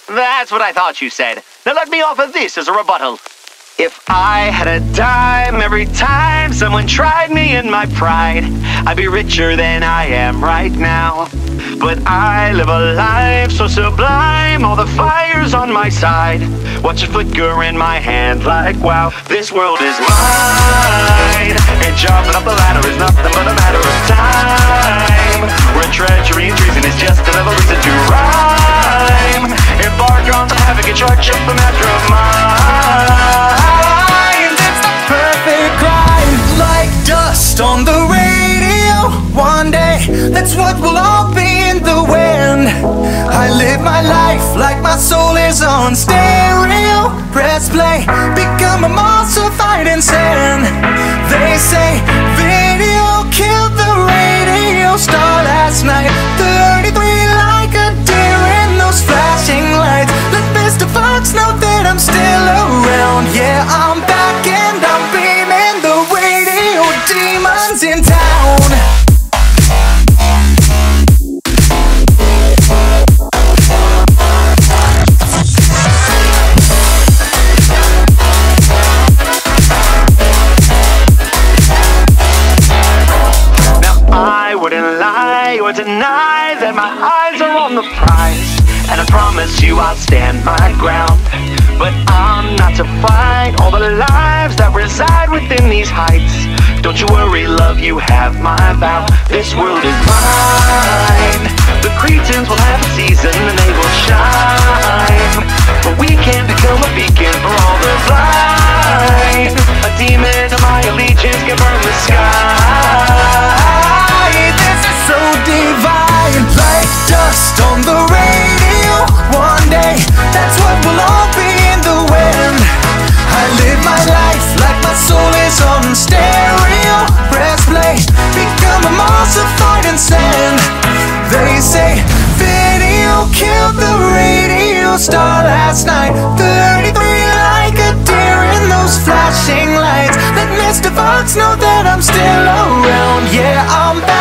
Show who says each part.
Speaker 1: That's what I thought you said. Now let me offer this as a rebuttal. If I had a dime every time someone tried me in my pride, I'd be richer than I am right now. But I live a life so sublime, all the fire's on my side. Watch it flicker in my hand like wow, this world is mine. And jumping up the ladder is nothing but a matter of time. We're a treasury in treason is just another reason to rhyme. Embark on the havoc and charge up the mastermind.
Speaker 2: It's the perfect crime, like dust on the radio. One day, that's what we'll all be in the wind. I live my life like my soul is on stereo. Press play, become a monster fighting sin. They say video killed the radio star last night. 33 like a deer in those flashing lights. Let Mr. Fox know that I'm still around. Yeah, I'm back and I'm beaming. The radio demons in town.
Speaker 1: I wouldn't lie or deny that my eyes are on the prize, and I promise you I'll stand my ground. But I'm not to fight all the lives that reside within these heights. Don't you worry, love, you have my vow. This world is mine. The cretins will have a season and they will shine, but we can become a beacon for all the blind. A demon of my allegiance can burn the sky.
Speaker 2: This is so divine, like dust on the radio. One day, that's what we'll all be in the wind. I live my life like my soul is on stereo. Press play, become a monster fighting sin. They say video killed the radio star last night. 33 like a deer in those flashing lights. Let Mr. Fox know that I'm still around. Yeah, I'm back.